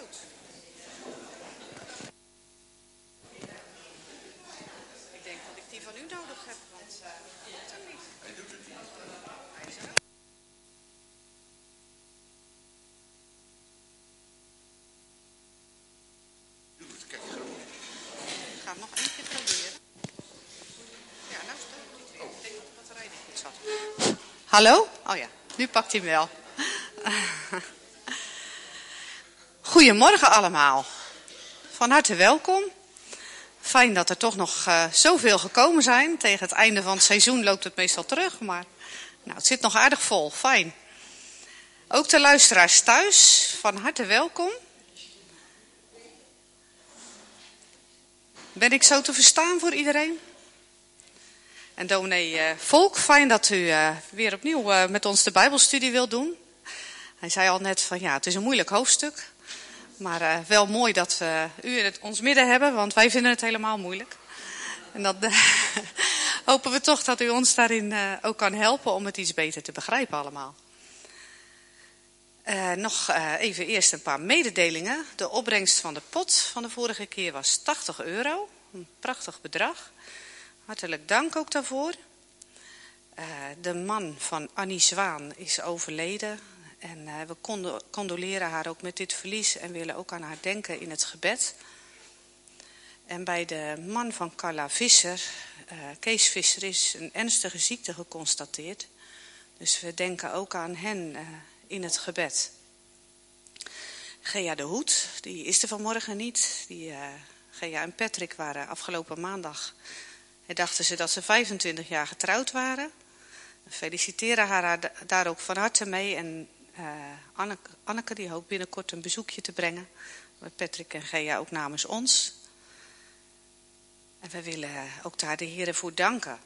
goed. Ik denk dat ik die van u nodig heb, want hij doet het niet. Hij doet het niet. Hij is er ook. Doe het, kijk zo. Ik ga het nog één keer proberen. Ja, nou is het ook niet weer. Ik denk dat de batterij niet goed zat. Hallo? Oh ja, nu pakt hij hem wel. Goedemorgen allemaal. Van harte welkom. Fijn dat er toch nog zoveel gekomen zijn. Tegen het einde van het seizoen loopt het meestal terug, maar nou, het zit nog aardig vol. Fijn. Ook de luisteraars thuis, van harte welkom. Ben ik zo te verstaan voor iedereen? En dominee Volk, fijn dat u weer opnieuw met ons de Bijbelstudie wilt doen. Hij zei al net van ja, het is een moeilijk hoofdstuk. Maar wel mooi dat we u in ons midden hebben, want wij vinden het helemaal moeilijk. En dan hopen we toch dat u ons daarin ook kan helpen om het iets beter te begrijpen allemaal. Nog even eerst een paar mededelingen. De opbrengst van de pot van de vorige keer was €80. Een prachtig bedrag. Hartelijk dank ook daarvoor. De man van Annie Zwaan is overleden. En we condoleren haar ook met dit verlies en willen ook aan haar denken in het gebed. En bij de man van Carla Visser, Kees Visser, is een ernstige ziekte geconstateerd. Dus we denken ook aan hen in het gebed. Gea de Hoed, die is er vanmorgen niet. Gea en Patrick waren afgelopen maandag. Dachten ze dat ze 25 jaar getrouwd waren. We feliciteren haar daar ook van harte mee. En Anneke die hoopt binnenkort een bezoekje te brengen. Patrick en Gea ook namens ons. En we willen ook daar de Heere voor danken.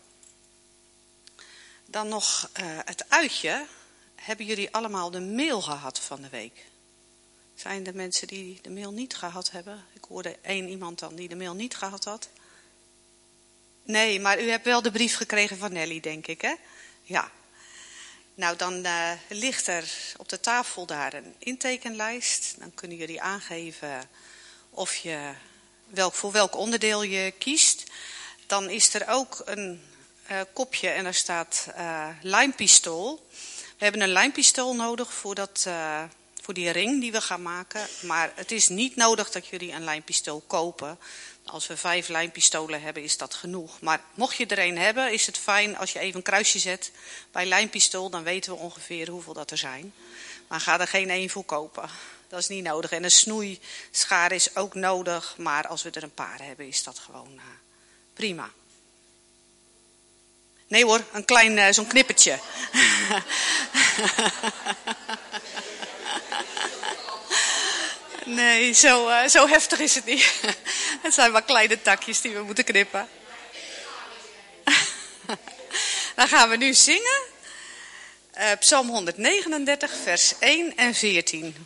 Dan nog het uitje. Hebben jullie allemaal de mail gehad van de week? Zijn er mensen die de mail niet gehad hebben? Ik hoorde één iemand dan die de mail niet gehad had. Nee, maar u hebt wel de brief gekregen van Nelly, denk ik, hè? Ja. Nou, dan ligt er op de tafel daar een intekenlijst. Dan kunnen jullie aangeven of je voor welk onderdeel je kiest. Dan is er ook een kopje en daar staat lijmpistool. We hebben een lijmpistool nodig voor die ring die we gaan maken. Maar het is niet nodig dat jullie een lijmpistool kopen. Als we 5 lijmpistolen hebben, is dat genoeg. Maar mocht je er een hebben, is het fijn als je even een kruisje zet bij lijmpistool. Dan weten we ongeveer hoeveel dat er zijn. Maar ga er geen 1 voor kopen. Dat is niet nodig. En een snoeischaar is ook nodig. Maar als we er een paar hebben, is dat gewoon prima. Nee hoor, een klein zo'n knippertje. Nee, zo heftig is het niet. Het zijn maar kleine takjes die we moeten knippen. Dan gaan we nu zingen. Psalm 139, vers 1 en 14.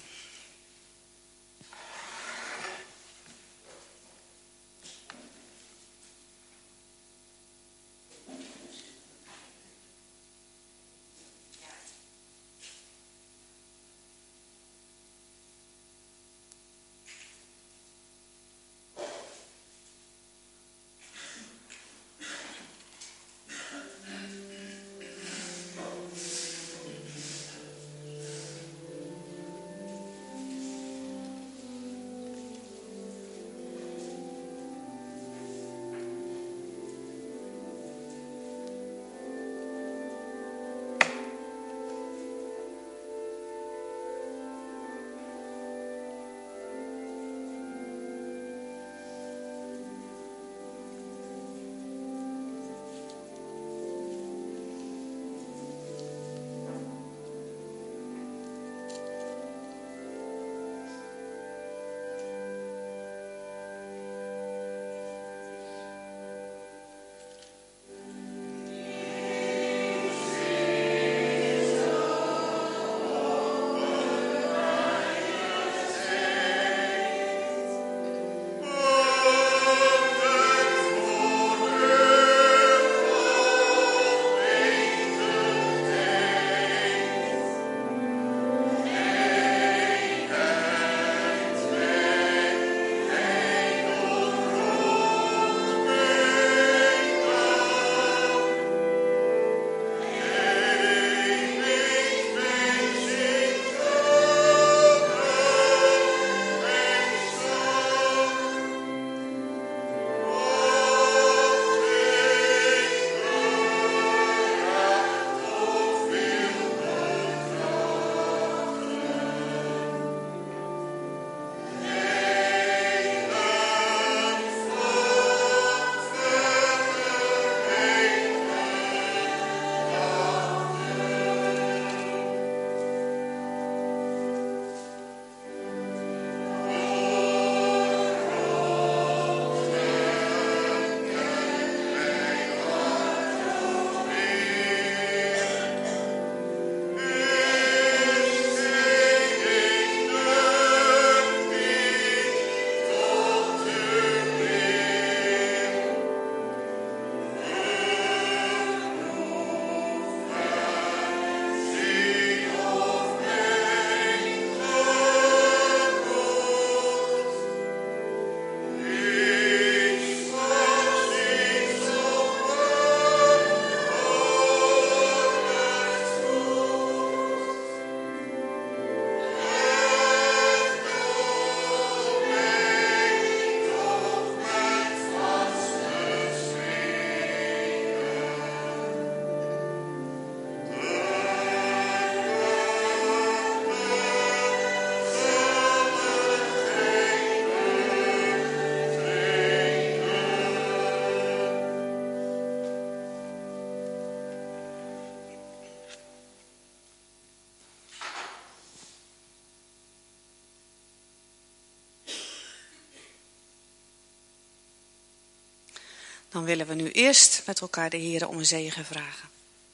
Dan willen we nu eerst met elkaar de Heere om een zegen vragen.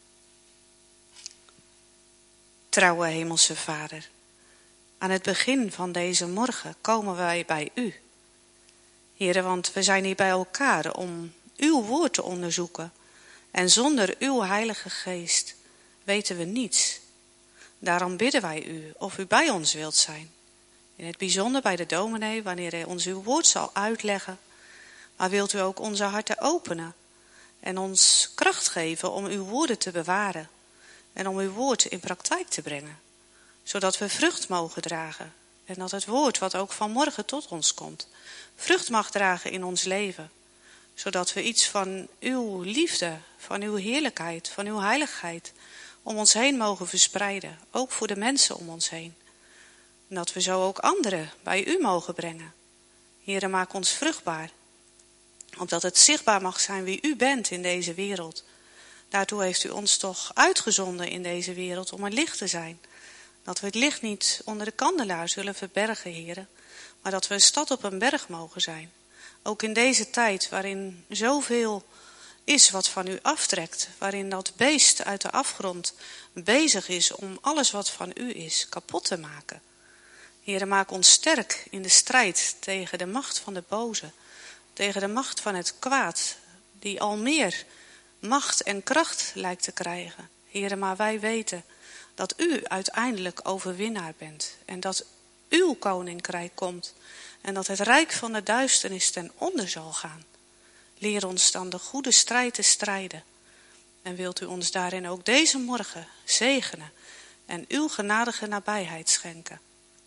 Trouwe Hemelse Vader, aan het begin van deze morgen komen wij bij u. Heere, want we zijn hier bij elkaar om uw woord te onderzoeken. En zonder uw Heilige Geest weten we niets. Daarom bidden wij u of u bij ons wilt zijn. In het bijzonder bij de dominee, wanneer hij ons uw woord zal uitleggen. Maar wilt u ook onze harten openen en ons kracht geven om uw woorden te bewaren en om uw woord in praktijk te brengen, zodat we vrucht mogen dragen en dat het woord wat ook vanmorgen tot ons komt, vrucht mag dragen in ons leven, zodat we iets van uw liefde, van uw heerlijkheid, van uw heiligheid om ons heen mogen verspreiden, ook voor de mensen om ons heen. En dat we zo ook anderen bij u mogen brengen. Heere, maak ons vruchtbaar, opdat het zichtbaar mag zijn wie u bent in deze wereld. Daartoe heeft u ons toch uitgezonden in deze wereld om een licht te zijn. Dat we het licht niet onder de kandelaar zullen verbergen, Heere, maar dat we een stad op een berg mogen zijn. Ook in deze tijd waarin zoveel is wat van u aftrekt, waarin dat beest uit de afgrond bezig is om alles wat van u is kapot te maken. Heere, maak ons sterk in de strijd tegen de macht van de boze, tegen de macht van het kwaad, die al meer macht en kracht lijkt te krijgen. Heere, maar wij weten dat u uiteindelijk overwinnaar bent en dat uw koninkrijk komt en dat het rijk van de duisternis ten onder zal gaan. Leer ons dan de goede strijd te strijden. En wilt u ons daarin ook deze morgen zegenen en uw genadige nabijheid schenken.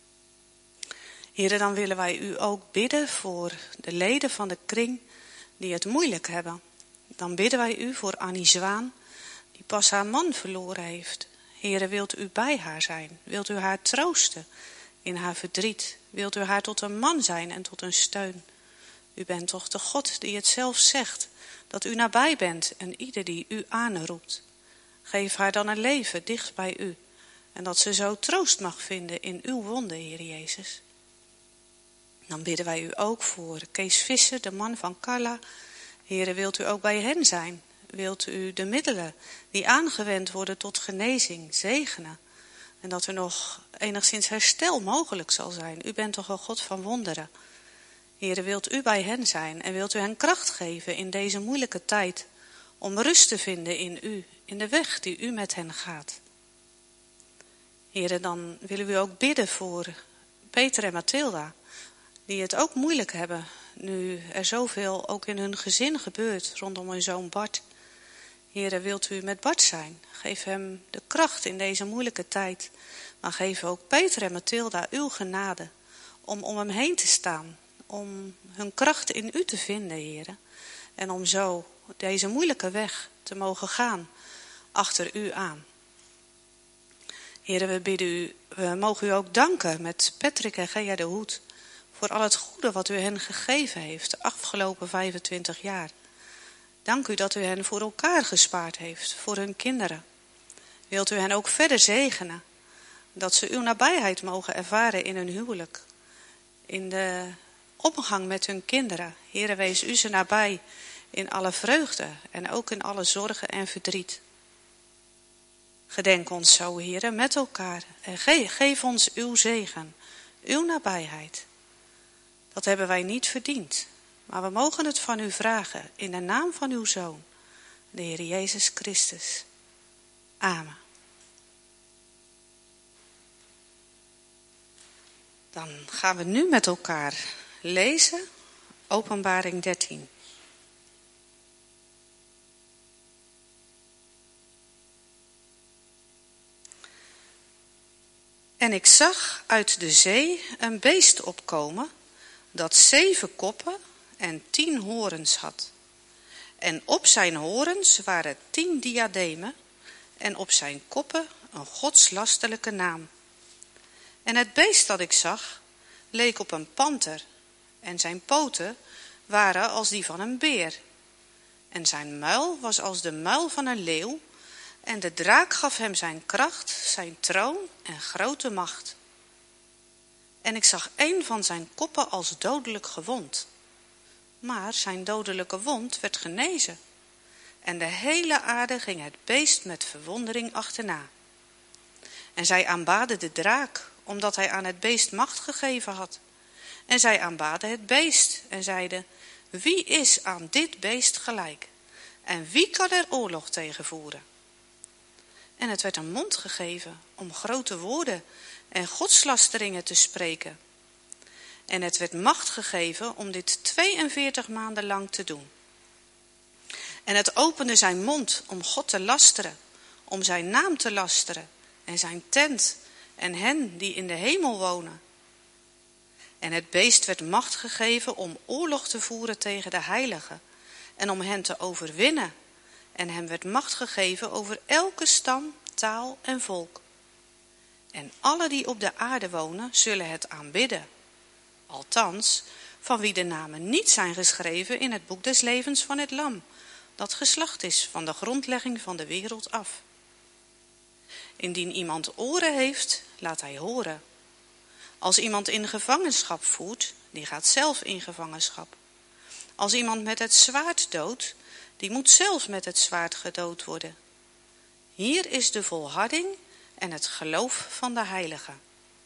Heere, dan willen wij u ook bidden voor de leden van de kring die het moeilijk hebben. Dan bidden wij u voor Annie Zwaan, die pas haar man verloren heeft. Heere, wilt u bij haar zijn? Wilt u haar troosten in haar verdriet? Wilt u haar tot een man zijn en tot een steun? U bent toch de God die het zelf zegt, dat u nabij bent en ieder die u aanroept. Geef haar dan een leven dicht bij u en dat ze zo troost mag vinden in uw wonden, Heer Jezus. Dan bidden wij u ook voor Kees Visser, de man van Carla. Heere, wilt u ook bij hen zijn? Wilt u de middelen die aangewend worden tot genezing zegenen? En dat er nog enigszins herstel mogelijk zal zijn. U bent toch een God van wonderen. Heere, wilt u bij hen zijn en wilt u hen kracht geven in deze moeilijke tijd om rust te vinden in u, in de weg die u met hen gaat. Heere, dan willen we ook bidden voor Peter en Mathilda, die het ook moeilijk hebben, nu er zoveel ook in hun gezin gebeurt rondom hun zoon Bart. Heere, wilt u met Bart zijn? Geef hem de kracht in deze moeilijke tijd. Maar geef ook Peter en Mathilda uw genade om hem heen te staan. Om hun kracht in u te vinden, Heere. En om zo deze moeilijke weg te mogen gaan achter u aan. Heere, we bidden u, we mogen u ook danken met Patrick en Gea de Hoed voor al het goede wat u hen gegeven heeft de afgelopen 25 jaar. Dank u dat u hen voor elkaar gespaard heeft, voor hun kinderen. Wilt u hen ook verder zegenen, dat ze uw nabijheid mogen ervaren in hun huwelijk, in de omgang met hun kinderen. Heere, wees u ze nabij in alle vreugde en ook in alle zorgen en verdriet. Gedenk ons zo, Heere, met elkaar en geef ons uw zegen, uw nabijheid. Dat hebben wij niet verdiend, maar we mogen het van u vragen in de naam van uw Zoon, de Heer Jezus Christus. Amen. Dan gaan we nu met elkaar lezen, Openbaring 13. En ik zag uit de zee een beest opkomen, dat 7 koppen en 10 horens had. En op zijn horens waren 10 diademen en op zijn koppen een godslastelijke naam. En het beest dat ik zag leek op een panter en zijn poten waren als die van een beer. En zijn muil was als de muil van een leeuw en de draak gaf hem zijn kracht, zijn troon en grote macht. En ik zag een van zijn koppen als dodelijk gewond. maar zijn dodelijke wond werd genezen. En de hele aarde ging het beest met verwondering achterna. En zij aanbaden de draak, omdat hij aan het beest macht gegeven had. En zij aanbaden het beest en zeiden: wie is aan dit beest gelijk? En wie kan er oorlog tegen voeren? En het werd een mond gegeven om grote woorden en godslasteringen te spreken. En het werd macht gegeven om dit 42 maanden lang te doen. En het opende zijn mond om God te lasteren, om zijn naam te lasteren en zijn tent en hen die in de hemel wonen. En het beest werd macht gegeven om oorlog te voeren tegen de heiligen en om hen te overwinnen. En hem werd macht gegeven over elke stam, taal en volk. En alle die op de aarde wonen zullen het aanbidden. Althans, van wie de namen niet zijn geschreven in het boek des levens van het lam, dat geslacht is van de grondlegging van de wereld af. Indien iemand oren heeft, laat hij horen. Als iemand in gevangenschap voert, die gaat zelf in gevangenschap. Als iemand met het zwaard doodt, die moet zelf met het zwaard gedood worden. Hier is de volharding en het geloof van de heiligen.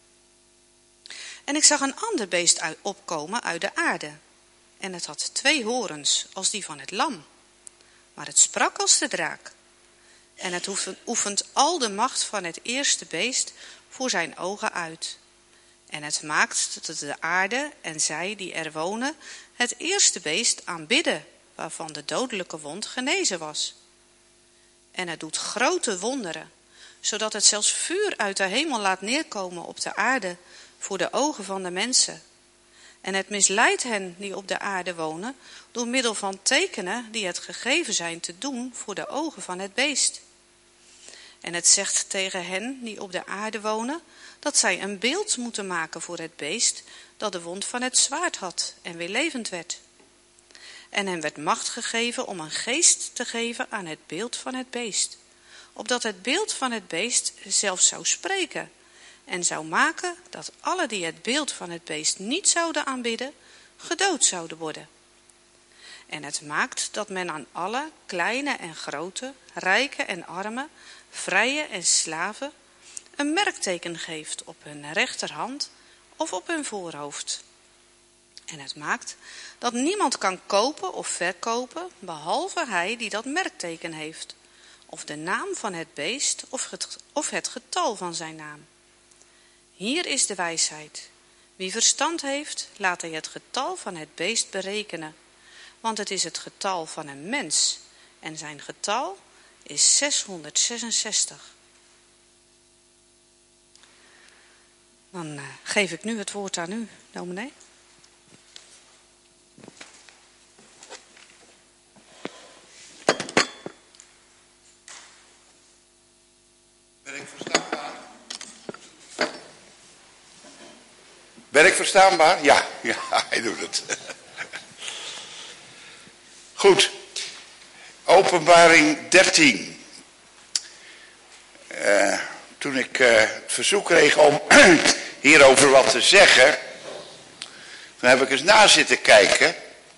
En ik zag een ander beest opkomen uit de aarde. En het had 2 horens, als die van het lam. Maar het sprak als de draak. En het oefent al de macht van het eerste beest voor zijn ogen uit. En het maakt dat de aarde en zij die er wonen het eerste beest aanbidden, waarvan de dodelijke wond genezen was. En het doet grote wonderen, zodat het zelfs vuur uit de hemel laat neerkomen op de aarde voor de ogen van de mensen. En het misleidt hen die op de aarde wonen door middel van tekenen die het gegeven zijn te doen voor de ogen van het beest. En het zegt tegen hen die op de aarde wonen dat zij een beeld moeten maken voor het beest dat de wond van het zwaard had en weer levend werd. En hem werd macht gegeven om een geest te geven aan het beeld van het beest, opdat het beeld van het beest zelf zou spreken en zou maken dat alle die het beeld van het beest niet zouden aanbidden, gedood zouden worden. En het maakt dat men aan alle, kleine en grote, rijken en armen, vrije en slaven, een merkteken geeft op hun rechterhand of op hun voorhoofd. En het maakt dat niemand kan kopen of verkopen, behalve hij die dat merkteken heeft, of de naam van het beest of het getal van zijn naam. Hier is de wijsheid. Wie verstand heeft, laat hij het getal van het beest berekenen, want het is het getal van een mens, en zijn getal is 666. Dan geef ik nu het woord aan u, dominee. Ben ik verstaanbaar? Ben ik verstaanbaar? Ja, hij doet het. Goed. Openbaring 13. Toen ik het verzoek kreeg om hierover wat te zeggen, dan heb ik eens na zitten kijken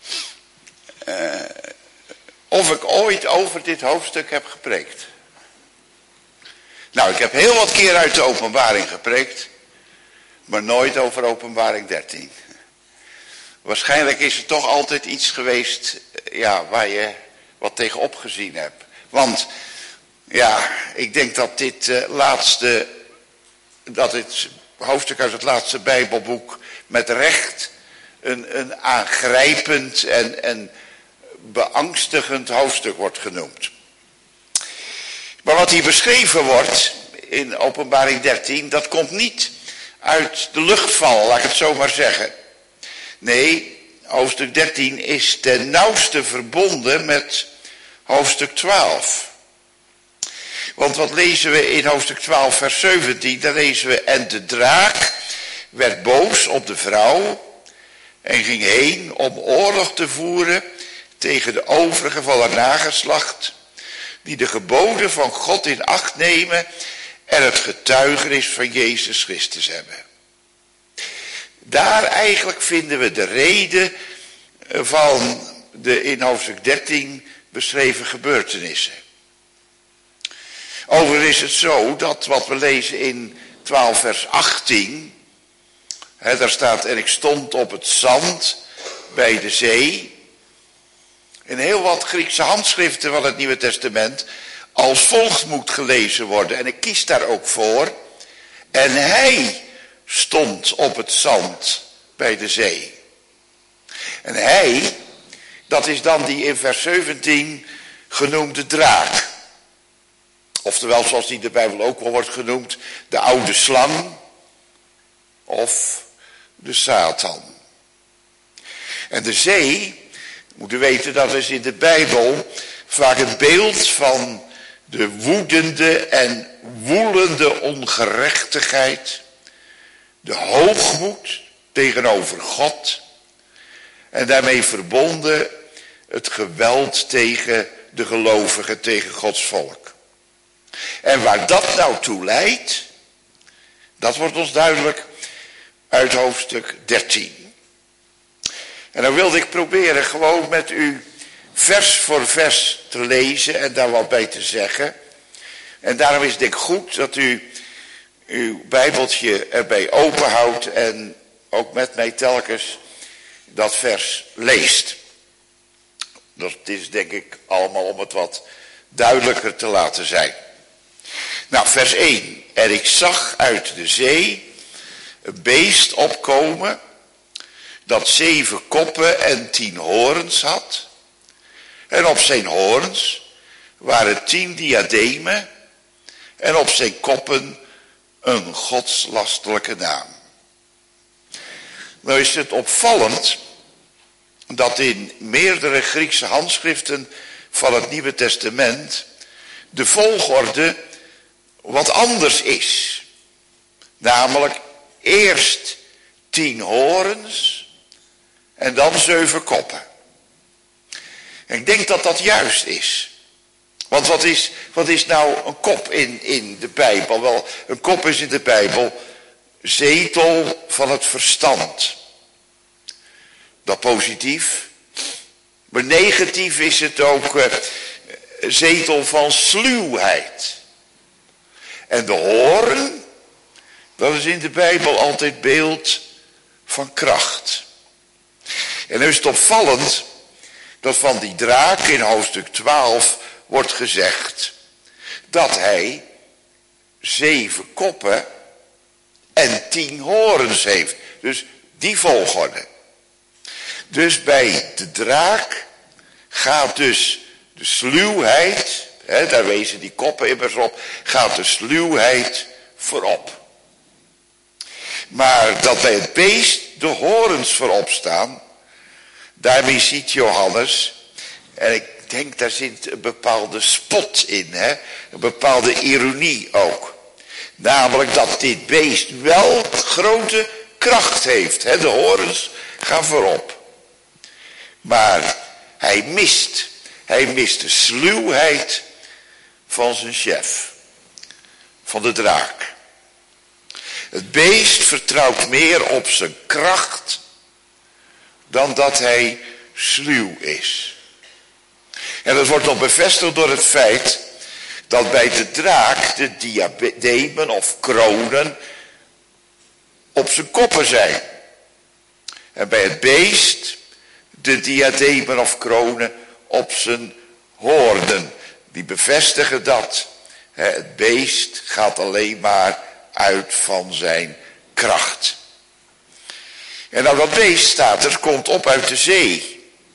of ik ooit over dit hoofdstuk heb gepreekt. Nou, ik heb heel wat keer uit de openbaring gepreekt, maar nooit over openbaring 13. Waarschijnlijk is er toch altijd iets geweest, waar je wat tegenop gezien hebt. Want, ik denk dat dit hoofdstuk uit het laatste Bijbelboek met recht een aangrijpend en beangstigend hoofdstuk wordt genoemd. Maar wat hier beschreven wordt in openbaring 13, dat komt niet uit de lucht vallen, laat ik het zo maar zeggen. Nee, hoofdstuk 13 is ten nauwste verbonden met hoofdstuk 12. Want wat lezen we in hoofdstuk 12 vers 17? Daar lezen we: en de draak werd boos op de vrouw en ging heen om oorlog te voeren tegen de overigen van haar nageslacht, die de geboden van God in acht nemen en het getuigenis van Jezus Christus hebben. Daar eigenlijk vinden we de reden van de in hoofdstuk 13 beschreven gebeurtenissen. Overigens is het zo dat wat we lezen in 12 vers 18, daar staat: en ik stond op het zand bij de zee. In heel wat Griekse handschriften van het Nieuwe Testament als volgt moet gelezen worden. En ik kies daar ook voor. En hij stond op het zand bij de zee. En hij, dat is dan die in vers 17 genoemde draak. Oftewel, zoals die in de Bijbel ook wel wordt genoemd, de oude slang of de Satan. En de zee, moet u weten, dat is in de Bijbel vaak het beeld van de woedende en woelende ongerechtigheid, de hoogmoed tegenover God en daarmee verbonden het geweld tegen de gelovigen, tegen Gods volk. En waar dat nou toe leidt, dat wordt ons duidelijk uit hoofdstuk 13. En dan wilde ik proberen gewoon met u vers voor vers te lezen en daar wat bij te zeggen. En daarom is het denk ik goed dat u uw Bijbeltje erbij openhoudt en ook met mij telkens dat vers leest. Dat is denk ik allemaal om het wat duidelijker te laten zijn. Nou, vers 1. En ik zag uit de zee een beest opkomen dat 7 koppen en 10 horens had. En op zijn horens waren 10 diademen en op zijn koppen een godslastelijke naam. Nou is het opvallend dat in meerdere Griekse handschriften van het Nieuwe Testament de volgorde wat anders is. Namelijk eerst 10 horens en dan 7 koppen. En ik denk dat dat juist is. Want wat is nou een kop in de Bijbel? Wel, een kop is in de Bijbel zetel van het verstand. Dat positief. Maar negatief is het ook zetel van sluwheid. En de hoorn, dat is in de Bijbel altijd beeld van kracht. En nu is het opvallend dat van die draak in hoofdstuk 12 wordt gezegd dat hij 7 koppen en 10 horens heeft. Dus die volgorde. Dus bij de draak gaat dus de sluwheid, daar wezen die koppen immers op, gaat de sluwheid voorop. Maar dat bij het beest de horens voorop staan, daarmee ziet Johannes, en ik denk daar zit een bepaalde spot in, een bepaalde ironie ook. Namelijk dat dit beest wel grote kracht heeft. De horens gaan voorop. Maar hij mist de sluwheid van zijn chef. Van de draak. Het beest vertrouwt meer op zijn kracht dan dat hij sluw is. En dat wordt nog bevestigd door het feit dat bij de draak de diademen of kronen op zijn koppen zijn. En bij het beest de diademen of kronen op zijn hoornen. Die bevestigen dat. Het beest gaat alleen maar uit van zijn kracht. En nou dat beest staat er, komt op uit de zee.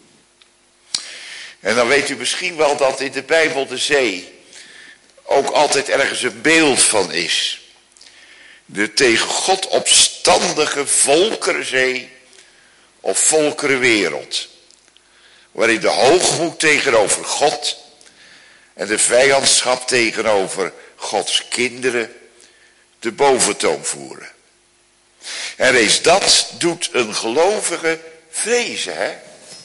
En dan weet u misschien wel dat in de Bijbel de zee ook altijd ergens een beeld van is. De tegen God opstandige volkerenzee of volkerenwereld. Waarin de hoogmoed tegenover God en de vijandschap tegenover Gods kinderen de boventoon voeren. En reeds dat doet een gelovige vrezen,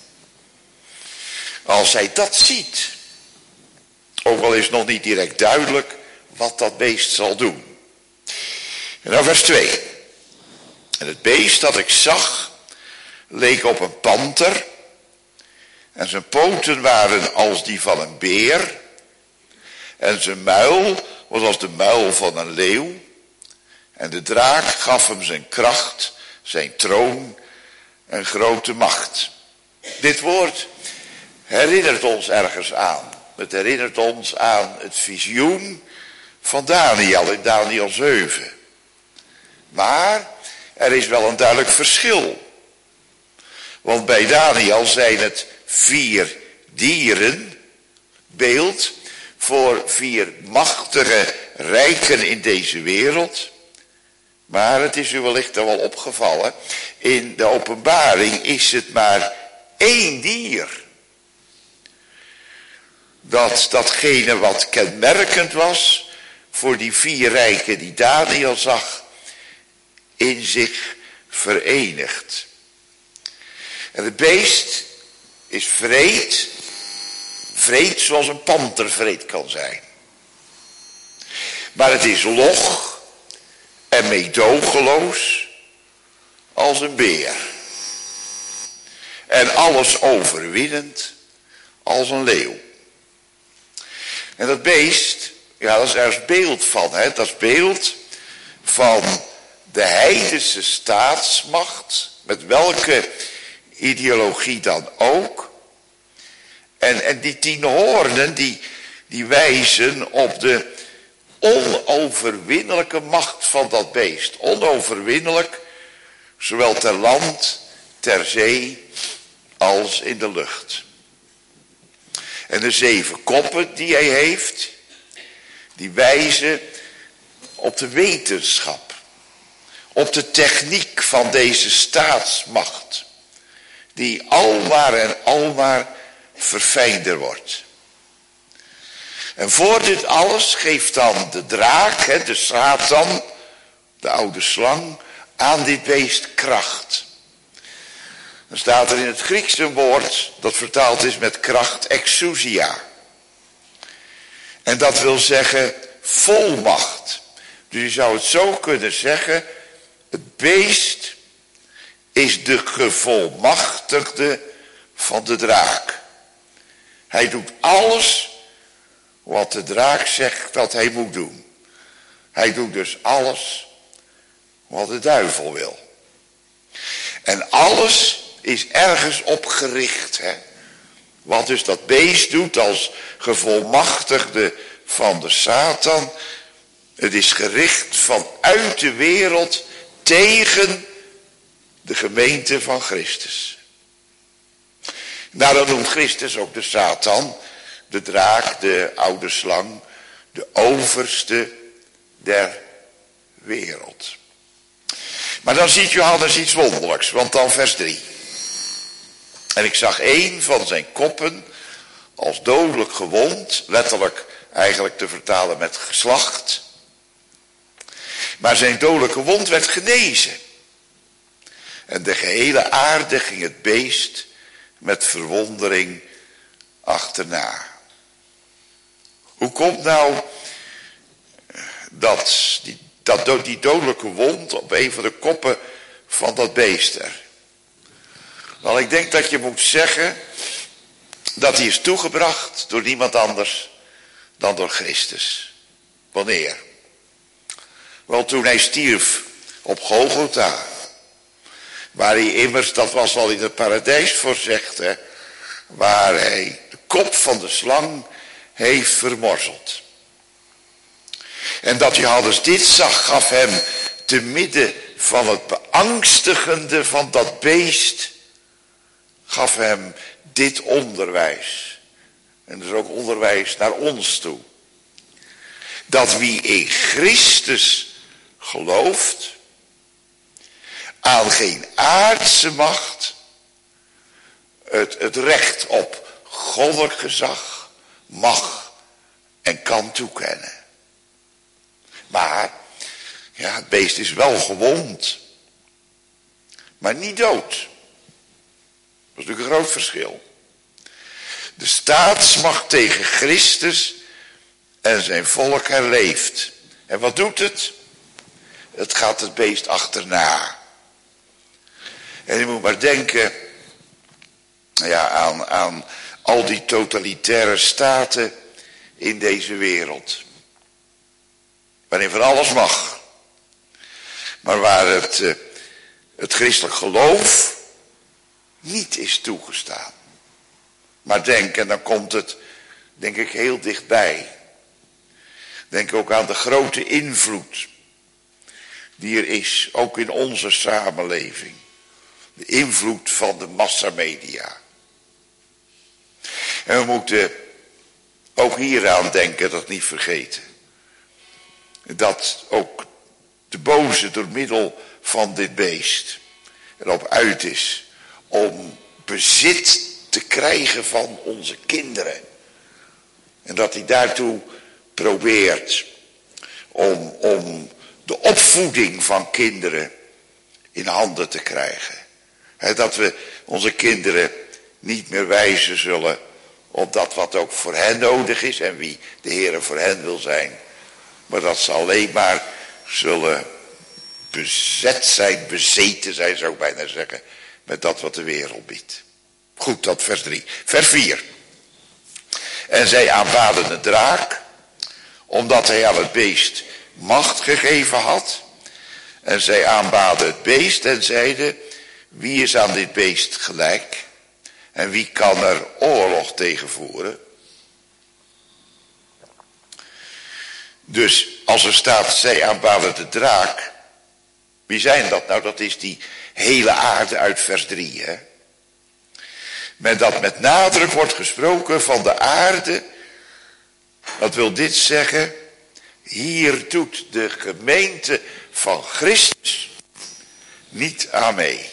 Als hij dat ziet. Ook al is nog niet direct duidelijk wat dat beest zal doen. En dan vers 2. En het beest dat ik zag leek op een panter. En zijn poten waren als die van een beer. En zijn muil was als de muil van een leeuw. En de draak gaf hem zijn kracht, zijn troon en grote macht. Dit woord herinnert ons ergens aan. Het herinnert ons aan het visioen van Daniel in Daniel 7. Maar er is wel een duidelijk verschil. Want bij Daniel zijn het 4 dieren, beeld voor 4 machtige rijken in deze wereld. Maar het is u wellicht al wel opgevallen, in de Openbaring is het maar 1 dier. Datgene wat kenmerkend was voor die 4 rijken die Daniel zag, in zich verenigd. En het beest is vreed zoals een panter vreed kan zijn. Maar het is log en meedogenloos als een beer. En alles overwinnend als een leeuw. En dat beest, ja, dat is ergens beeld van, hè? Dat is beeld van de heidense staatsmacht, met welke ideologie dan ook. En die 10 hoornen, die wijzen op de onoverwinnelijke macht van dat beest. Onoverwinnelijk, zowel ter land, ter zee, als in de lucht. En de 7 koppen die hij heeft, die wijzen op de wetenschap. Op de techniek van deze staatsmacht. Die almaar en almaar verfijnder wordt. En voor dit alles geeft dan de draak, de Satan, de oude slang, aan dit beest kracht. Dan staat er in het Grieks een woord dat vertaald is met kracht, exousia. En dat wil zeggen volmacht. Dus je zou het zo kunnen zeggen, het beest is de gevolmachtigde van de draak. Hij doet alles wat de draak zegt dat hij moet doen. Hij doet dus alles wat de duivel wil. En alles is ergens op gericht. Hè? Wat dus dat beest doet als gevolmachtigde van de Satan. Het is gericht vanuit de wereld tegen de gemeente van Christus. Daarom noemt Christus ook de Satan, de draak, de oude slang, de overste der wereld. Maar dan ziet Johannes iets wonderlijks, want dan vers 3. En ik zag 1 van zijn koppen als dodelijk gewond, letterlijk eigenlijk te vertalen met geslacht. Maar zijn dodelijke wond werd genezen. En de gehele aarde ging het beest met verwondering achterna. Hoe komt nou die dodelijke wond op een van de koppen van dat beest er? Wel, ik denk dat je moet zeggen dat die is toegebracht door niemand anders dan door Christus. Wanneer? Wel, toen hij stierf op Golgotha. Waar hij immers, dat was al in het paradijs voorzegd, hè, waar hij de kop van de slang heeft vermorzeld. En dat Johannes dit zag, gaf hem te midden van het beangstigende van dat beest, gaf hem dit onderwijs. En dus ook onderwijs naar ons toe. Dat wie in Christus gelooft, aan geen aardse macht het recht op goddelijk gezag mag en kan toekennen. Maar, ja, het beest is wel gewond, maar niet dood. Dat is natuurlijk een groot verschil. De staatsmacht tegen Christus en zijn volk herleeft. En wat doet het? Het gaat het beest achterna. En je moet maar denken aan al die totalitaire staten in deze wereld. Waarin van alles mag. Maar waar het christelijk geloof niet is toegestaan. Maar denk, en dan komt het denk ik heel dichtbij. Denk ook aan de grote invloed die er is, ook in onze samenleving. De invloed van de massamedia. En we moeten ook hieraan denken, dat niet vergeten. Dat ook de boze door middel van dit beest erop uit is om bezit te krijgen van onze kinderen. En dat hij daartoe probeert om de opvoeding van kinderen in handen te krijgen. Dat we onze kinderen niet meer wijzen zullen op dat wat ook voor hen nodig is en wie de Heere voor hen wil zijn. Maar dat ze alleen maar zullen bezeten zijn, zou ik bijna zeggen, met dat wat de wereld biedt. Goed, dat vers 3. Vers 4. En zij aanbaden de draak, omdat hij aan het beest macht gegeven had. En zij aanbaden het beest en zeiden, wie is aan dit beest gelijk? En wie kan er oorlog tegen voeren? Dus als er staat, zij aanbaden de draak. Wie zijn dat? Nou, dat is die hele aarde uit vers 3. Hè? Met nadruk wordt gesproken van de aarde. Dat wil dit zeggen. Hier doet de gemeente van Christus niet aan mee.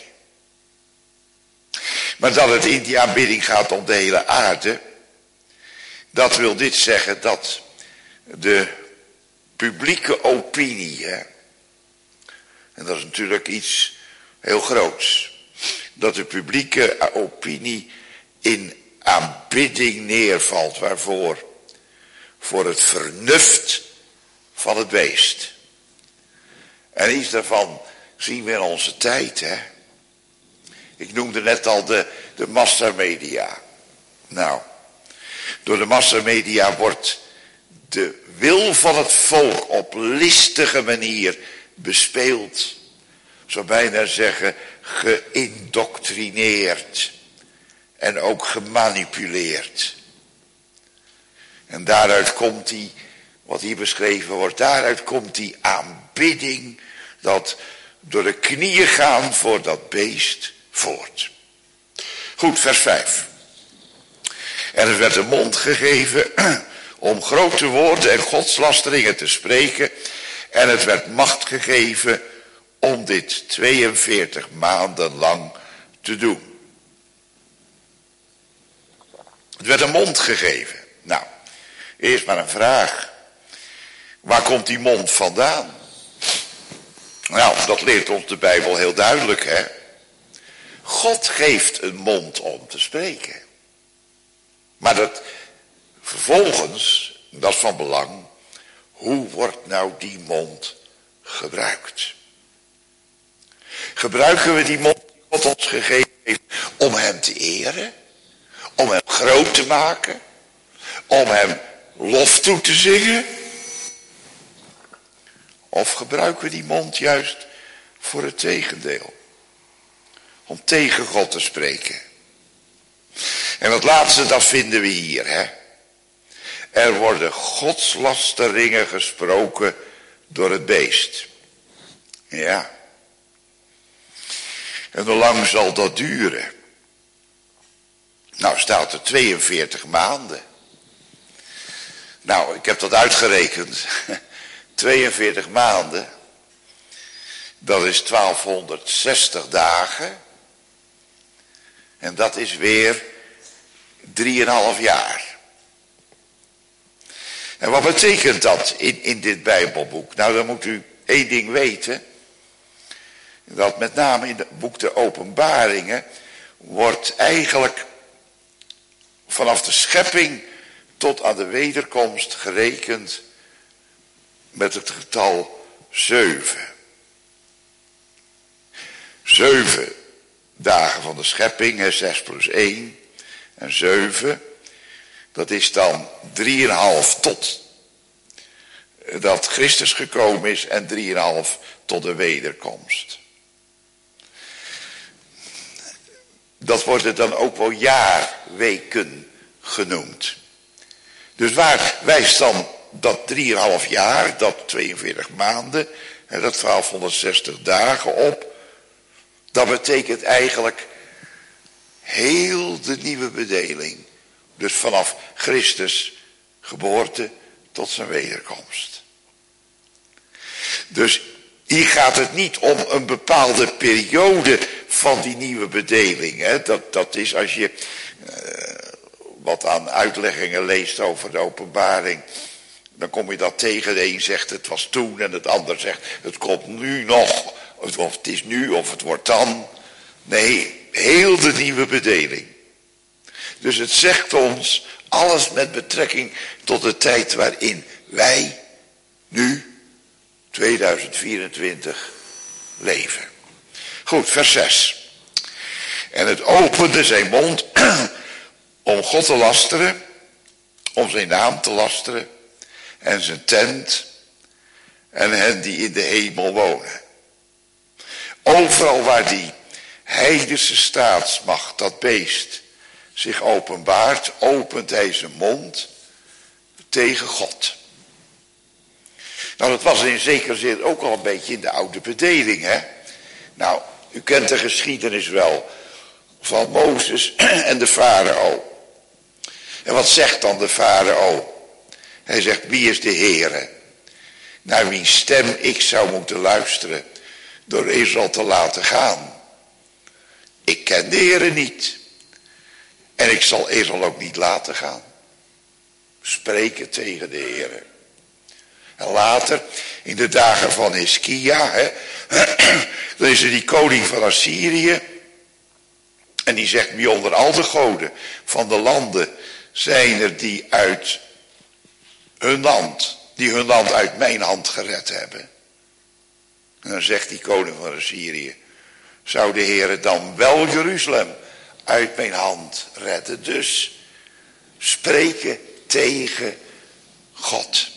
Maar dat het in die aanbidding gaat om de hele aarde. Dat wil dit zeggen dat de publieke opinie. Hè, en dat is natuurlijk iets heel groots. Dat de publieke opinie in aanbidding neervalt. Waarvoor? Voor het vernuft van het beest. En iets daarvan zien we in onze tijd. Hè. Ik noemde net al de massamedia. Nou, door de massamedia wordt de wil van het volk op listige manier bespeeld. Ik zou bijna zeggen geïndoctrineerd. En ook gemanipuleerd. En daaruit komt die, wat hier beschreven wordt, daaruit komt die aanbidding, dat door de knieën gaan voor dat beest voort. Goed, vers 5. En er werd een mond gegeven om grote woorden en godslasteringen te spreken. En het werd macht gegeven om dit 42 maanden lang te doen. Het werd een mond gegeven. Nou, eerst maar een vraag. Waar komt die mond vandaan? Nou, dat leert ons de Bijbel heel duidelijk, hè. God geeft een mond om te spreken. Maar dat vervolgens, dat is van belang, hoe wordt nou die mond gebruikt? Gebruiken we die mond die God ons gegeven heeft om hem te eren? Om hem groot te maken? Om hem lof toe te zingen? Of gebruiken we die mond juist voor het tegendeel? Om tegen God te spreken. En het laatste, dat vinden we hier. Hè? Er worden godslasteringen gesproken door het beest. Ja. En hoe lang zal dat duren? Nou, staat er 42 maanden. Nou, ik heb dat uitgerekend. 42 maanden. Dat is 1260 dagen. En dat is weer 3,5 jaar. En wat betekent dat in dit Bijbelboek? Nou, dan moet u één ding weten. Dat met name in het boek de Openbaringen wordt eigenlijk vanaf de schepping tot aan de wederkomst gerekend met het getal 7. 7 dagen van de schepping, 6 plus 1 en 7. Dat is dan 3,5 tot dat Christus gekomen is en 3,5 tot de wederkomst. Dat wordt het dan ook wel jaarweken genoemd. Dus waar wijst dan dat 3,5 jaar, dat 42 maanden en dat 1260 dagen op? Dat betekent eigenlijk heel de nieuwe bedeling. Dus vanaf Christus geboorte tot zijn wederkomst. Dus hier gaat het niet om een bepaalde periode van die nieuwe bedeling. Hè. Dat is als je wat aan uitleggingen leest over de openbaring. Dan kom je dat tegen. De een zegt het was toen en het ander zegt het komt nu nog. Of het is nu of het wordt dan. Nee, heel de nieuwe bedeling. Dus het zegt ons alles met betrekking tot de tijd waarin wij nu 2024 leven. Goed, vers 6. En het opende zijn mond om God te lasteren, om zijn naam te lasteren en zijn tent en hen die in de hemel wonen. Overal waar die heidense staatsmacht, dat beest, zich openbaart, opent hij zijn mond tegen God. Nou, dat was in zekere zin ook al een beetje in de oude bedeling, hè. Nou, u kent de geschiedenis wel van Mozes en de farao. En wat zegt dan de farao? Hij zegt, wie is de Heere? Naar wiens stem ik zou moeten luisteren door Israël te laten gaan. Ik ken de Heere niet. En ik zal Israël ook niet laten gaan. Spreken tegen de Heere. En later, in de dagen van Hiskia, dan is er die koning van Assyrië. En die zegt, wie onder al de goden van de landen zijn er die uit hun land uit mijn hand gered hebben. En dan zegt die koning van Assyrië, zou de Heere dan wel Jeruzalem uit mijn hand redden? Dus spreken tegen God.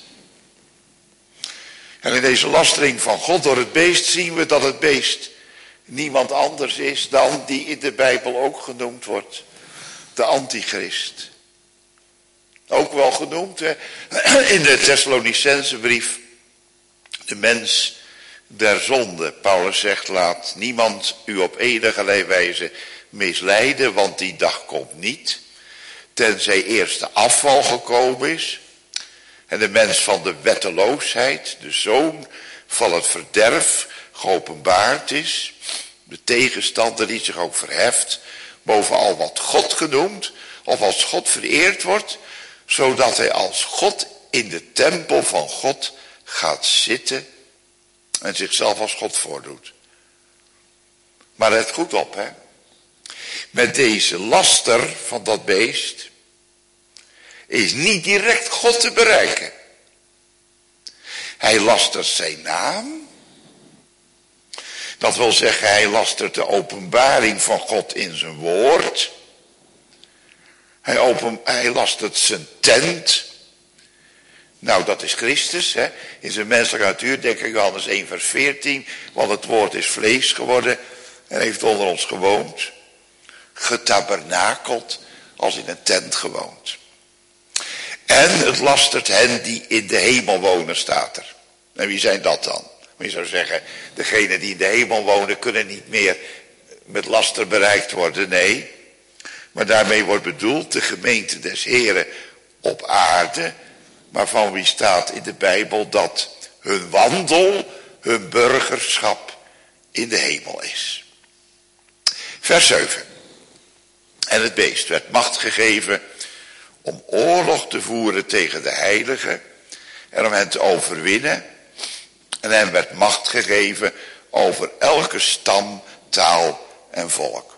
En in deze lastering van God door het beest zien we dat het beest niemand anders is dan die in de Bijbel ook genoemd wordt. De antichrist. Ook wel genoemd in de Thessalonicensebrief. De mens der zonde. Paulus zegt, laat niemand u op enige wijze misleiden, want die dag komt niet. Tenzij eerst de afval gekomen is. En de mens van de wetteloosheid, de zoon van het verderf, geopenbaard is. De tegenstander die zich ook verheft boven al wat God genoemd of als God vereerd wordt, zodat hij als God in de tempel van God gaat zitten en zichzelf als God voordoet. Maar let goed op, hè. Met deze laster van dat beest is niet direct God te bereiken. Hij lastert zijn naam. Dat wil zeggen, hij lastert de openbaring van God in zijn woord. Hij lastert zijn tent. Nou, dat is Christus, hè. In zijn menselijke natuur, denk ik Johannes 1 vers 14. Want het woord is vlees geworden en heeft onder ons gewoond. Getabernakeld, als in een tent gewoond. En het lastert hen die in de hemel wonen, staat er. En wie zijn dat dan? Maar je zou zeggen, degenen die in de hemel wonen kunnen niet meer met laster bereikt worden. Nee, maar daarmee wordt bedoeld de gemeente des Heren op aarde. Maar van wie staat in de Bijbel dat hun wandel, hun burgerschap in de hemel is. Vers 7. En het beest werd macht gegeven om oorlog te voeren tegen de heiligen en om hen te overwinnen. En hem werd macht gegeven over elke stam, taal en volk.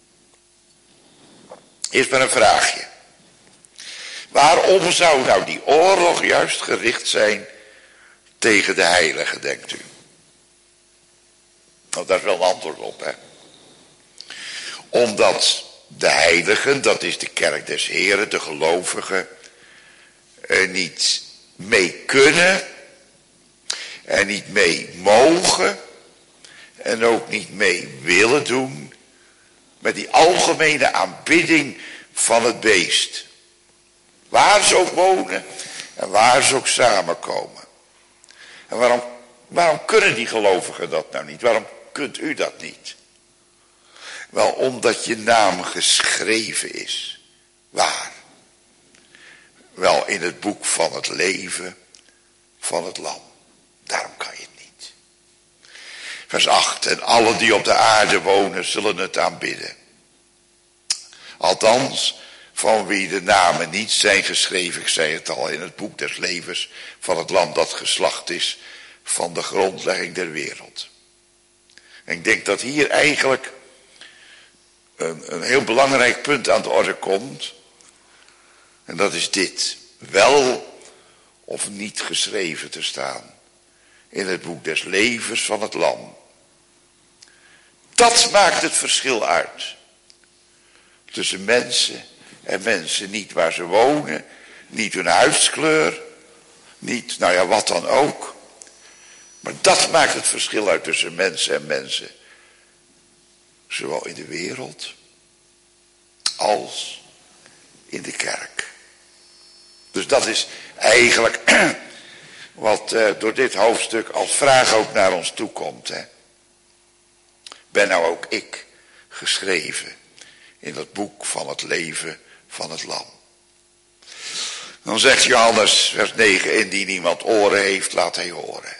Eerst maar een vraagje. Waarom zou nou die oorlog juist gericht zijn tegen de heiligen, denkt u? Nou, daar is wel een antwoord op, hè. Omdat de heiligen, dat is de kerk des Heren, de gelovigen, er niet mee kunnen en niet mee mogen en ook niet mee willen doen met die algemene aanbidding van het beest. Waar ze ook wonen en waar ze ook samenkomen. En waarom kunnen die gelovigen dat nou niet? Waarom kunt u dat niet? Wel, omdat je naam geschreven is. Waar? Wel, in het boek van het leven van het lam. Daarom kan je het niet. Vers 8. En alle die op de aarde wonen zullen het aanbidden. Althans, van wie de namen niet zijn geschreven, ik zei het al, in het boek des levens van het lam dat geslacht is van de grondlegging der wereld. En ik denk dat hier eigenlijk een heel belangrijk punt aan de orde komt. En dat is dit. Wel of niet geschreven te staan in het boek des levens van het lam. Dat maakt het verschil uit. Tussen mensen en mensen. Niet waar ze wonen. Niet hun huidskleur. Niet, nou ja, wat dan ook. Maar dat maakt het verschil uit tussen mensen en mensen. Zowel in de wereld als in de kerk. Dus dat is eigenlijk wat door dit hoofdstuk als vraag ook naar ons toe komt. Hè? Ben nou ook ik geschreven in dat boek van het leven van het lam. Dan zegt Johannes vers 9, indien iemand oren heeft, laat hij horen.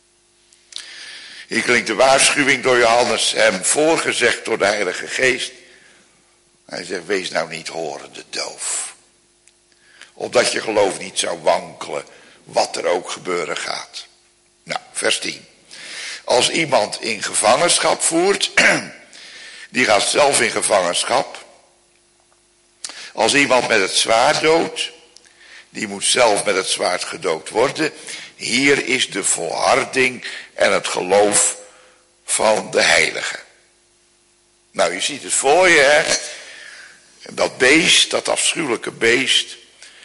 Hier klinkt de waarschuwing door Johannes, hem voorgezegd door de Heilige Geest. Hij zegt, wees nou niet horende doof. Opdat je geloof niet zou wankelen, wat er ook gebeuren gaat. Nou, vers 10. Als iemand in gevangenschap voert, die gaat zelf in gevangenschap. Als iemand met het zwaard doodt, die moet zelf met het zwaard gedood worden. Hier is de volharding en het geloof van de heiligen. Nou, je ziet het voor je, hè. Dat beest, dat afschuwelijke beest,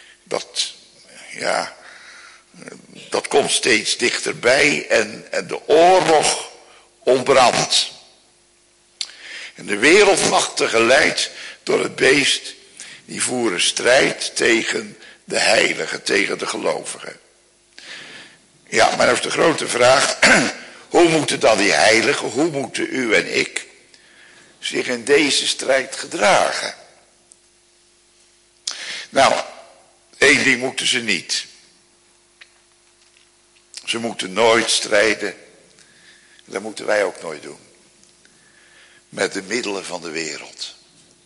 dat komt steeds dichterbij en de oorlog ontbrandt. En de wereldmachten geleid door het beest, die voeren strijd tegen de heiligen, tegen de gelovigen. Ja, maar dat is de grote vraag, hoe moeten dan die heiligen, hoe moeten u en ik zich in deze strijd gedragen? Nou, één ding moeten ze niet. Ze moeten nooit strijden, dat moeten wij ook nooit doen, met de middelen van de wereld.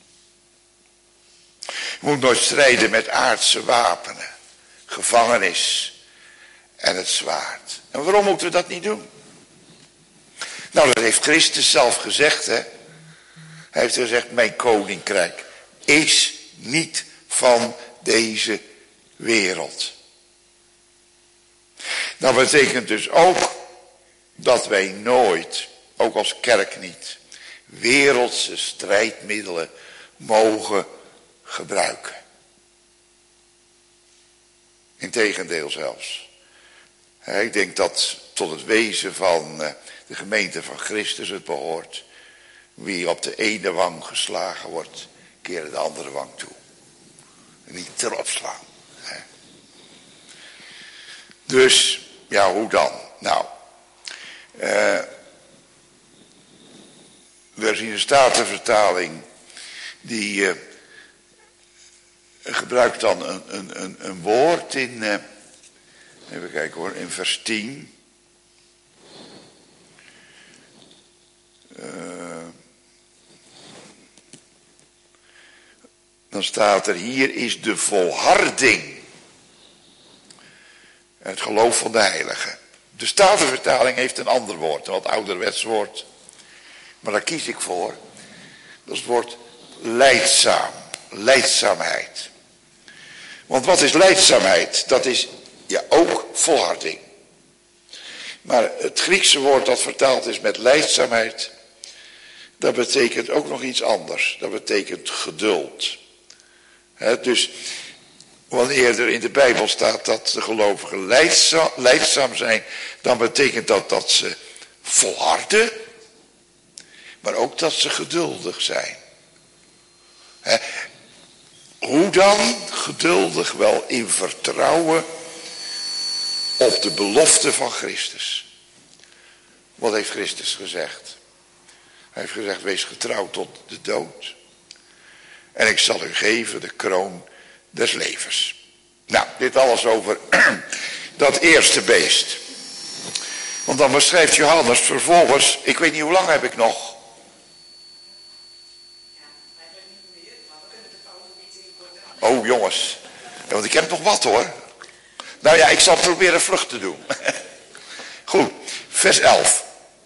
Je moet nooit strijden met aardse wapenen, gevangenis en het zwaard. En waarom moeten we dat niet doen? Nou, dat heeft Christus zelf gezegd, hè. Hij heeft gezegd, mijn koninkrijk is niet van deze wereld. Dat betekent dus ook dat wij nooit, ook als kerk niet, wereldse strijdmiddelen mogen gebruiken. Integendeel zelfs. Ik denk dat tot het wezen van de gemeente van Christus het behoort. Wie op de ene wang geslagen wordt, keer de andere wang toe. En niet erop slaan. Dus, ja, hoe dan? Nou, we zien een Statenvertaling die gebruikt dan een woord in, even kijken hoor, in vers 10. Dan staat er, hier is de volharding. Het geloof van de heiligen. De Statenvertaling heeft een ander woord, een wat ouderwets woord. Maar daar kies ik voor. Dat is het woord lijdzaam. Lijdzaamheid. Want wat is lijdzaamheid? Dat is ja ook volharding. Maar het Griekse woord dat vertaald is met lijdzaamheid, dat betekent ook nog iets anders. Dat betekent geduld. Dus wanneer er in de Bijbel staat dat de gelovigen lijdzaam zijn, dan betekent dat ze volharden, maar ook dat ze geduldig zijn. Hoe dan? Geduldig, wel in vertrouwen op de belofte van Christus. Wat heeft Christus gezegd? Hij heeft gezegd, wees getrouw tot de dood. En ik zal u geven de kroon des levens. Nou, dit alles over dat eerste beest. Want dan beschrijft Johannes vervolgens, ik weet niet hoe lang heb ik nog. Oh jongens, ja, want ik heb nog wat hoor. Nou ja, ik zal proberen vlug te doen. Goed, vers 11.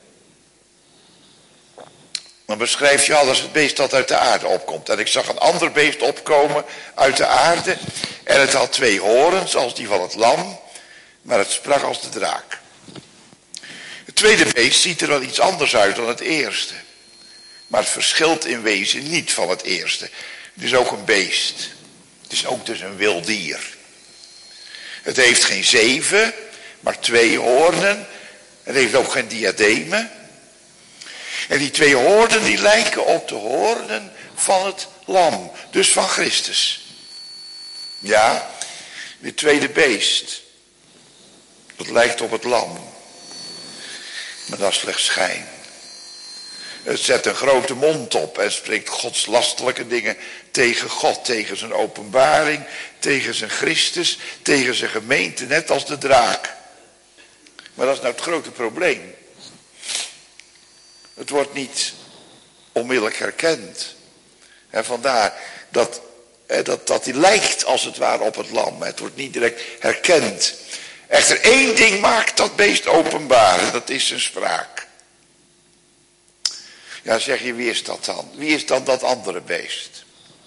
Dan beschrijft Johannes het beest dat uit de aarde opkomt. En ik zag een ander beest opkomen uit de aarde. En het had 2 horens als die van het lam. Maar het sprak als de draak. Het tweede beest ziet er wel iets anders uit dan het eerste. Maar het verschilt in wezen niet van het eerste. Het is ook een beest. Het is ook dus een wild dier. Het heeft geen 7, maar 2 hoornen. Het heeft ook geen diademen. En die 2 hoornen die lijken op de hoornen van het lam. Dus van Christus. Ja, dit tweede beest. Dat lijkt op het lam. Maar dat is slechts schijn. Het zet een grote mond op en spreekt godslastelijke dingen tegen God, tegen zijn openbaring, tegen zijn Christus, tegen zijn gemeente, net als de draak. Maar dat is nou het grote probleem. Het wordt niet onmiddellijk herkend. En vandaar dat hij lijkt als het ware op het lam. Het wordt niet direct herkend. Echter 1 ding maakt dat beest openbaar. Dat is zijn spraak. Ja, zeg je, wie is dat dan? Wie is dan dat andere beest?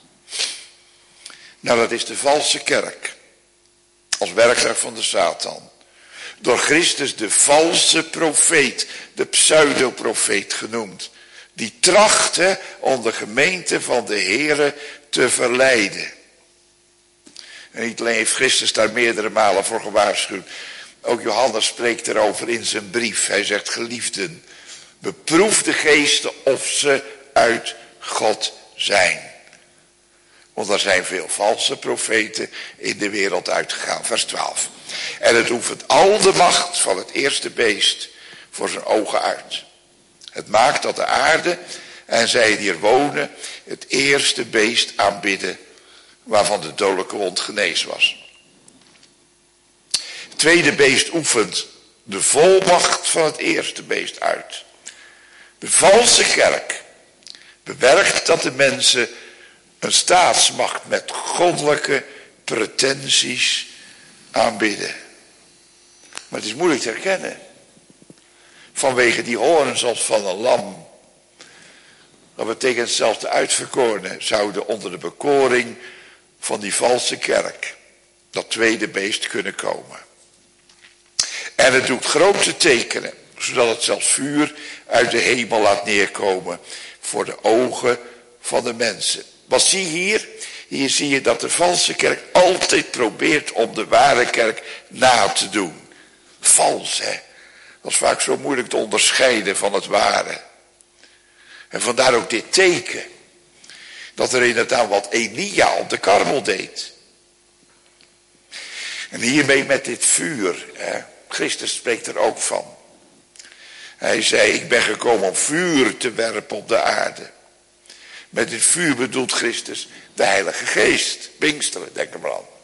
Nou, dat is de valse kerk. Als werktuig van de Satan. Door Christus de valse profeet, de pseudoprofeet genoemd. Die trachtte om de gemeente van de Here te verleiden. En niet alleen heeft Christus daar meerdere malen voor gewaarschuwd. Ook Johannes spreekt erover in zijn brief. Hij zegt, geliefden, beproef de geesten of ze uit God zijn. Want er zijn veel valse profeten in de wereld uitgegaan. Vers 12. En het oefent al de macht van het eerste beest voor zijn ogen uit. Het maakt dat de aarde en zij die er wonen het eerste beest aanbidden waarvan de dodelijke wond genezen was. Het tweede beest oefent de volmacht van het eerste beest uit. De valse kerk bewerkt dat de mensen een staatsmacht met goddelijke pretenties aanbidden. Maar het is moeilijk te herkennen. Vanwege die horens als van een lam. Dat betekent zelfs de uitverkorenen zouden onder de bekoring van die valse kerk dat tweede beest kunnen komen. En het doet grote tekenen, zodat het zelfs vuur uit de hemel laat neerkomen voor de ogen van de mensen. Wat zie je hier? Hier zie je dat de valse kerk altijd probeert om de ware kerk na te doen. Vals, hè? Dat is vaak zo moeilijk te onderscheiden van het ware. En vandaar ook dit teken. Dat er inderdaad wat Elia op de Karmel deed. En hiermee met dit vuur. Hè, Christus spreekt er ook van. Hij zei, ik ben gekomen om vuur te werpen op de aarde. Met dit vuur bedoelt Christus de Heilige Geest. Pinksteren, denk er maar aan.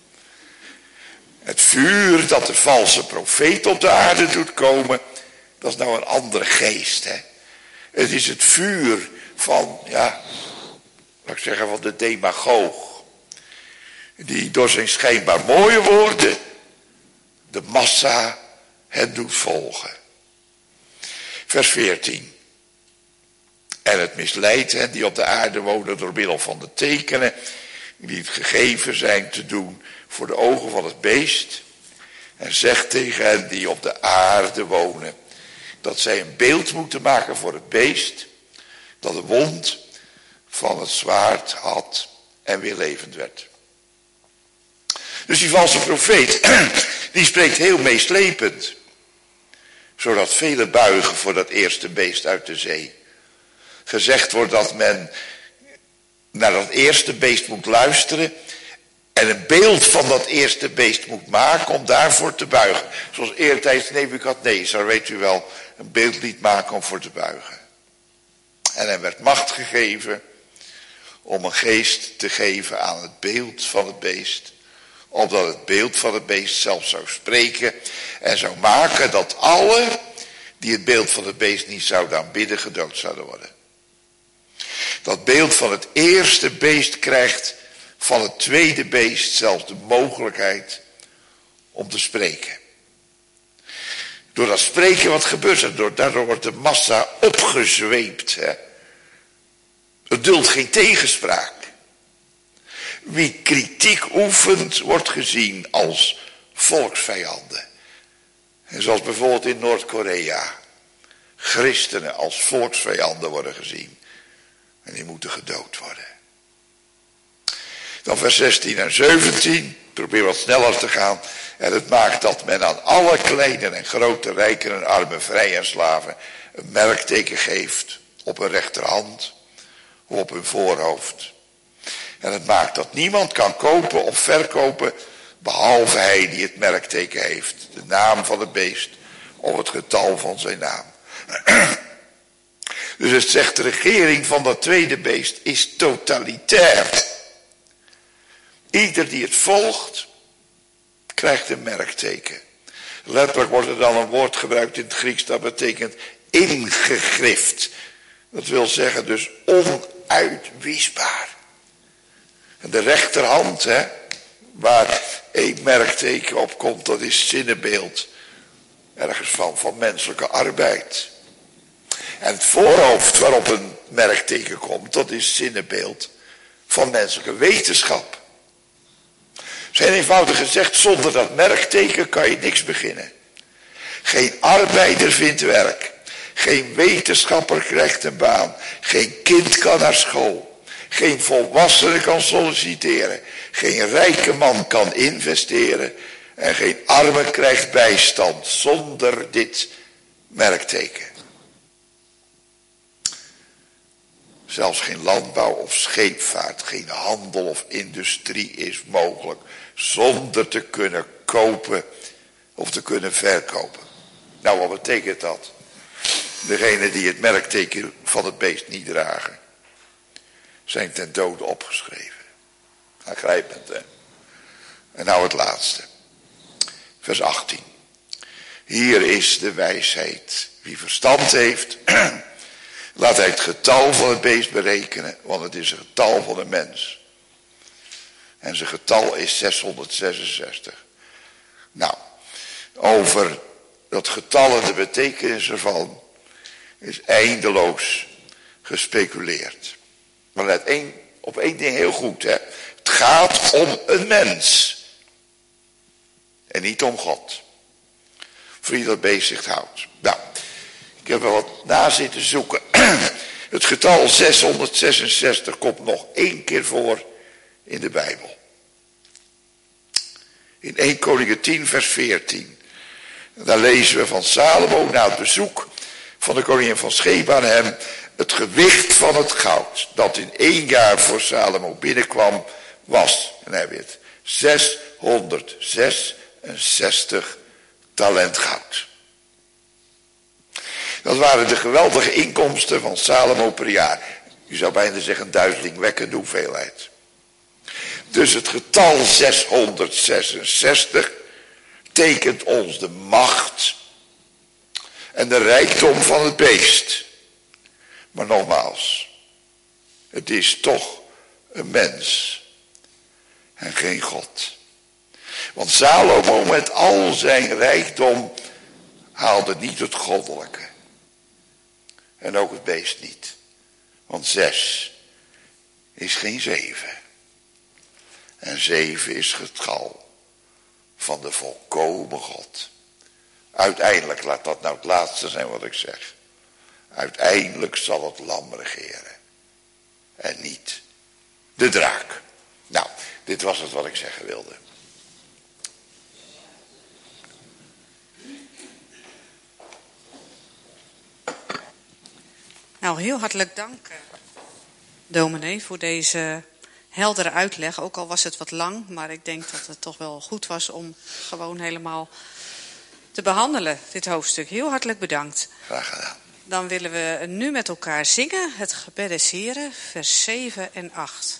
Het vuur dat de valse profeet op de aarde doet komen. Dat is nou een andere geest. Hè. Het is het vuur van, ja, laat ik zeggen van de demagoog. Die door zijn schijnbaar mooie woorden de massa het doet volgen. Vers 14. En het misleidt hen die op de aarde wonen door middel van de tekenen die het gegeven zijn te doen voor de ogen van het beest. En zegt tegen hen die op de aarde wonen dat zij een beeld moeten maken voor het beest dat de wond van het zwaard had en weer levend werd. Dus die valse profeet, die spreekt heel meeslepend. Zodat velen buigen voor dat eerste beest uit de zee. Gezegd wordt dat men naar dat eerste beest moet luisteren en een beeld van dat eerste beest moet maken om daarvoor te buigen. Zoals eertijds Nebukadnezar, weet u wel, een beeld liet maken om voor te buigen. En hem werd macht gegeven om een geest te geven aan het beeld van het beest. Opdat het beeld van het beest zelf zou spreken en zou maken dat alle die het beeld van het beest niet zouden aanbidden gedood zouden worden. Dat beeld van het eerste beest krijgt van het tweede beest zelfs de mogelijkheid om te spreken. Door dat spreken, wat gebeurt er? Daardoor wordt de massa opgezweept. Het duldt geen tegenspraak. Wie kritiek oefent, wordt gezien als volksvijanden. En zoals bijvoorbeeld in Noord-Korea. Christenen als volksvijanden worden gezien. En die moeten gedood worden. Dan vers 16 en 17. Probeer wat sneller te gaan. En het maakt dat men aan alle kleine en grote rijken en armen, vrij en slaven een merkteken geeft op hun rechterhand of op hun voorhoofd. En het maakt dat niemand kan kopen of verkopen behalve hij die het merkteken heeft. De naam van het beest of het getal van zijn naam. Dus het zegt de regering van dat tweede beest is totalitair. Ieder die het volgt krijgt een merkteken. Letterlijk wordt er dan een woord gebruikt in het Grieks dat betekent ingegrift. Dat wil zeggen dus onuitwisbaar. En de rechterhand, waar één merkteken op komt, dat is zinnebeeld. Ergens van menselijke arbeid. En het voorhoofd waarop een merkteken komt, dat is zinnebeeld van menselijke wetenschap. Zijn eenvoudig gezegd, zonder dat merkteken kan je niks beginnen. Geen arbeider vindt werk. Geen wetenschapper krijgt een baan. Geen kind kan naar school. Geen volwassene kan solliciteren. Geen rijke man kan investeren. En geen arme krijgt bijstand zonder dit merkteken. Zelfs geen landbouw of scheepvaart, geen handel of industrie is mogelijk zonder te kunnen kopen of te kunnen verkopen. Nou, wat betekent dat? Degenen die het merkteken van het beest niet dragen, zijn ten dode opgeschreven. Aangrijpend, hè? En nou het laatste. Vers 18. Hier is de wijsheid. Wie verstand heeft, laat hij het getal van het beest berekenen, want het is een getal van een mens. En zijn getal is 666. Nou, over dat getal en de betekenis ervan is eindeloos gespeculeerd. Maar let op één ding heel goed, hè. Het gaat om een mens. En niet om God. Voor wie dat beest zich houdt. Nou, ik heb er wat na zitten zoeken. Het getal 666 komt nog 1 keer voor in de Bijbel. In 1 Koningen 10 vers 14. Daar lezen we van Salomo na het bezoek van de koningin van Sheba aan hem. Het gewicht van het goud dat in 1 jaar voor Salomo binnenkwam was, en hij weet, 666 talent goud. Dat waren de geweldige inkomsten van Salomo per jaar. Je zou bijna zeggen een duizelingwekkende hoeveelheid. Dus het getal 666 tekent ons de macht en de rijkdom van het beest. Maar nogmaals, het is toch een mens en geen God. Want Salomo met al zijn rijkdom haalde niet het goddelijke. En ook het beest niet. Want 6 is geen 7. En 7 is het getal van de volkomen God. Uiteindelijk, laat dat nou het laatste zijn wat ik zeg. Uiteindelijk zal het lam regeren. En niet de draak. Nou, dit was het wat ik zeggen wilde. Nou, heel hartelijk dank, dominee, voor deze heldere uitleg. Ook al was het wat lang, maar ik denk dat het toch wel goed was om gewoon helemaal te behandelen, dit hoofdstuk. Heel hartelijk bedankt. Graag gedaan. Dan willen we nu met elkaar zingen, het gebed des Heren, vers 7 en 8.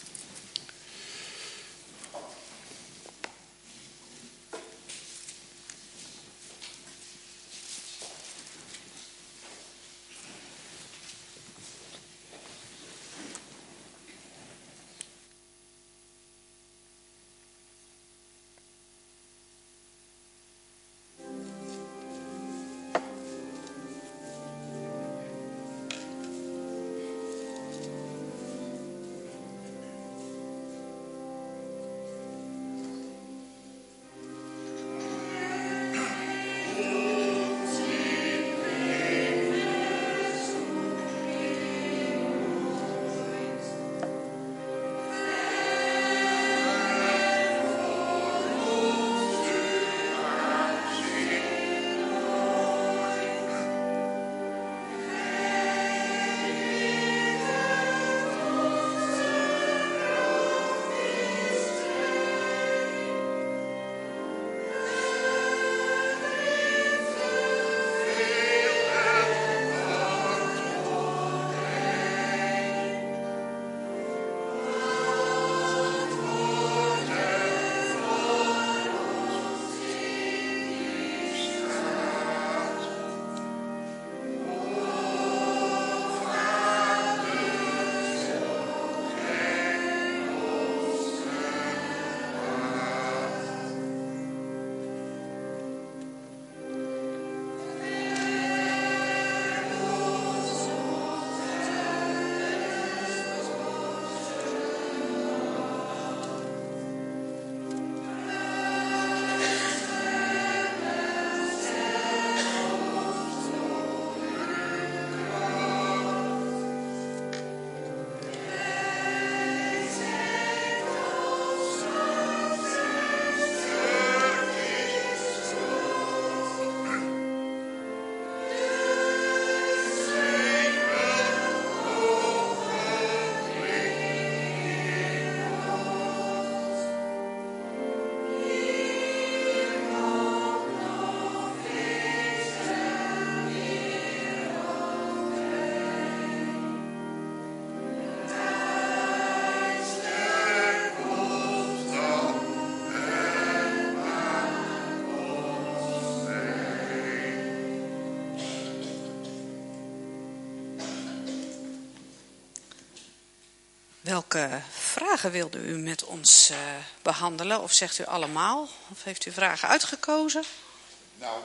Welke vragen wilde u met ons behandelen? Of zegt u allemaal? Of heeft u vragen uitgekozen? Nou,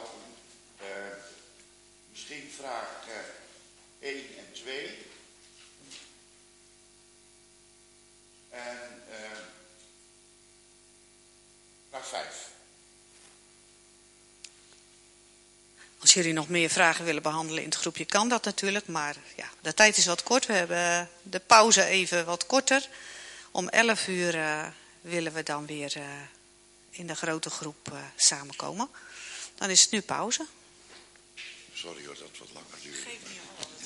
misschien vraag 1 en 2. En vraag 5. Als jullie nog meer vragen willen behandelen in het groepje, kan dat natuurlijk. Maar ja, de tijd is wat kort. We hebben de pauze even wat korter. Om 11 uur willen we dan weer in de grote groep samenkomen. Dan is het nu pauze. Sorry hoor, dat het wat langer duurt. Geef me